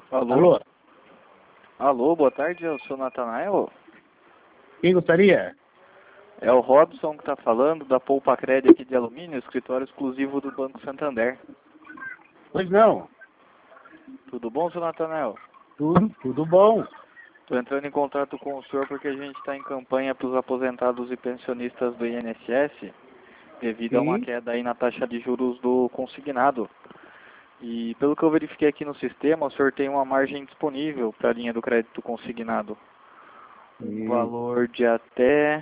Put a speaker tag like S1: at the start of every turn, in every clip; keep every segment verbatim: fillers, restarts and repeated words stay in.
S1: Alô?
S2: Alô?
S1: Alô, boa tarde, eu sou o Natanael.
S2: Quem gostaria?
S1: É o Robson que está falando, da Poupa Crédito aqui de Alumínio, escritório exclusivo do Banco Santander.
S2: Pois não.
S1: Tudo bom, seu Natanael?
S2: Tudo, tudo bom.
S1: Estou entrando em contato com o senhor porque a gente está em campanha para os aposentados e pensionistas do I N S S, devido a uma
S2: Sim.
S1: queda aí na taxa de juros do consignado. E pelo que eu verifiquei aqui no sistema, o senhor tem uma margem disponível para a linha do crédito consignado. Um
S2: Sim.
S1: valor de até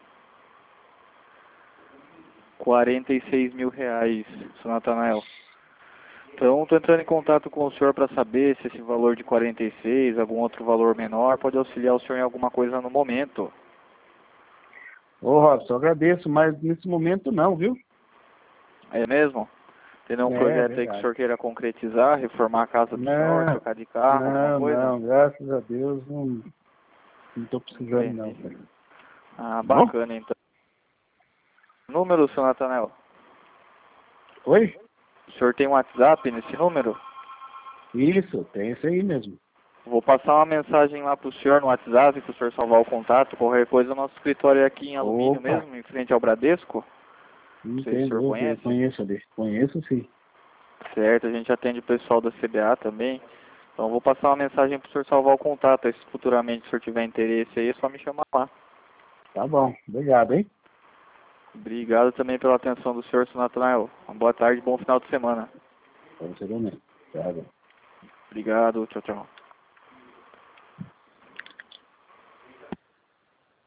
S1: quarenta e seis mil reais, seu Natanael. Então, estou entrando em contato com o senhor para saber se esse valor de quarenta e seis, algum outro valor menor, pode auxiliar o senhor em alguma coisa no momento.
S2: Ô, Robson, eu agradeço, mas nesse momento não, viu?
S1: É mesmo? Tem nenhum
S2: É,
S1: projeto aí que o
S2: verdade.
S1: senhor queira concretizar, reformar a casa do senhor,
S2: Não,
S1: trocar de carro, alguma
S2: não,
S1: coisa?
S2: não, graças a Deus não, não tô precisando não,
S1: Entendi.
S2: cara.
S1: Ah,
S2: Bom?
S1: bacana então. Número, seu Natanael?
S2: Oi?
S1: O senhor tem um WhatsApp nesse número?
S2: Isso, tem isso aí mesmo.
S1: Vou passar uma mensagem lá pro senhor no WhatsApp, para o senhor salvar o contato. Qualquer coisa, o nosso escritório é aqui em Alumínio
S2: Opa,
S1: mesmo, em frente ao Bradesco. Não sei se o senhor
S2: entendo, eu
S1: conhece.
S2: conheço ali. Conheço sim.
S1: Certo, a gente atende o pessoal da C B A também. Então eu vou passar uma mensagem para o senhor salvar o contato. Aí, se futuramente o senhor tiver interesse aí, é só me chamar lá.
S2: Tá bom, obrigado, hein?
S1: Obrigado também pela atenção do senhor, seu Natanael. Uma boa tarde e bom final de semana.
S2: Pra você também. Tchau.
S1: Obrigado, tchau, tchau.